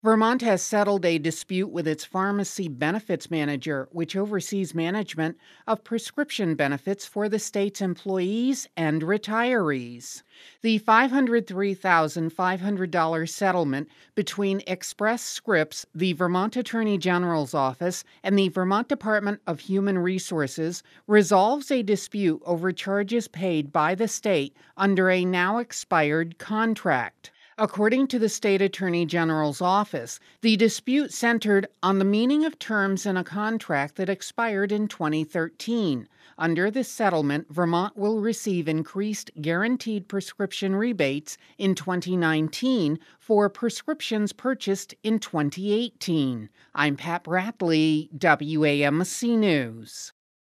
Vermont has settled a dispute with its pharmacy benefits manager, which oversees management of prescription benefits for the state's employees and retirees. The $503,500 settlement between Express Scripts, the Vermont Attorney General's office, and the Vermont Department of Human Resources resolves a dispute over charges paid by the state under a now expired contract. According to the state attorney general's office, the dispute centered on the meaning of terms in a contract that expired in 2013. Under this settlement, Vermont will receive increased guaranteed prescription rebates in 2019 for prescriptions purchased in 2018. I'm Pat Bradley, WAMC News.